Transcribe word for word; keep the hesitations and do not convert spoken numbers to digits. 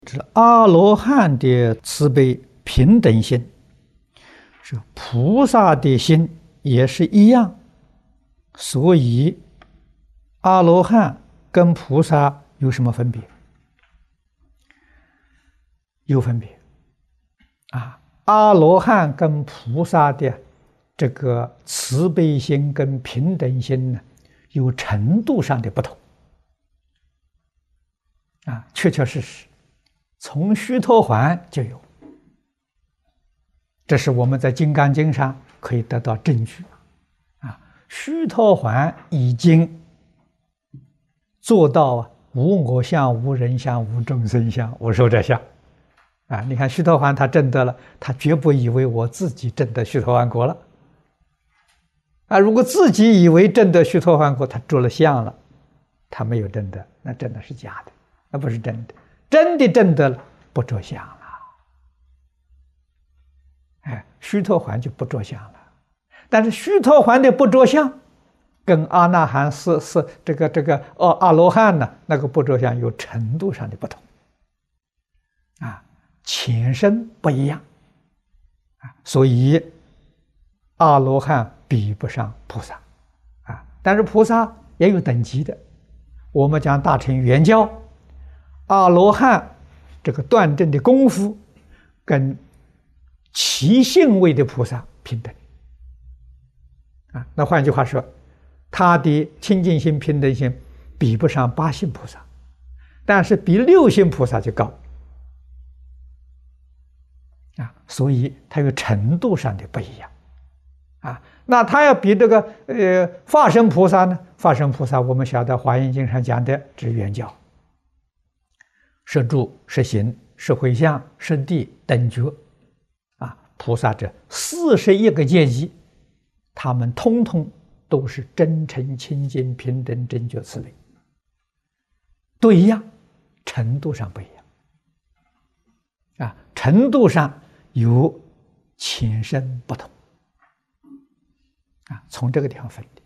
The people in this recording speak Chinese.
这阿罗汉的慈悲平等心，是菩萨的心也是一样，所以阿罗汉跟菩萨有什么分别？有分别啊！阿罗汉跟菩萨的这个慈悲心跟平等心呢，有程度上的不同啊，确确实实。从须陀洹就有，这是我们在《金刚经》上可以得到证据啊。须陀洹已经做到无我相、无人相、无众生相、无寿者相啊。你看须陀洹他证得了，他绝不以为我自己证得须陀洹果了啊。如果自己以为证得须陀洹果，他着了相了，他没有证得，那真的是假的，那不是真的。真的证得了，不着相了。哎，须陀洹就不着相了。但是须陀洹的不着相，跟阿那含是是这个这个哦阿罗汉呢，那个不着相有程度上的不同啊，浅深不一样啊，所以阿罗汉比不上菩萨啊。但是菩萨也有等级的，我们讲大乘圆教。阿罗汉这个断证的功夫跟其性位的菩萨平等啊，那换句话说，他的清净心平等心比不上八性菩萨，但是比六性菩萨就高啊，所以它有程度上的不一样啊。那他要比这个呃法身菩萨呢？法身菩萨我们晓得《华严经》上讲的是圆教。摄住、摄行、摄回向、摄地等觉啊，菩萨这四十一个阶级，他们通通都是真诚、清净、平等、正觉、慈悲，都一样，程度上不一样啊，程度上有浅深不同啊，从这个地方分的。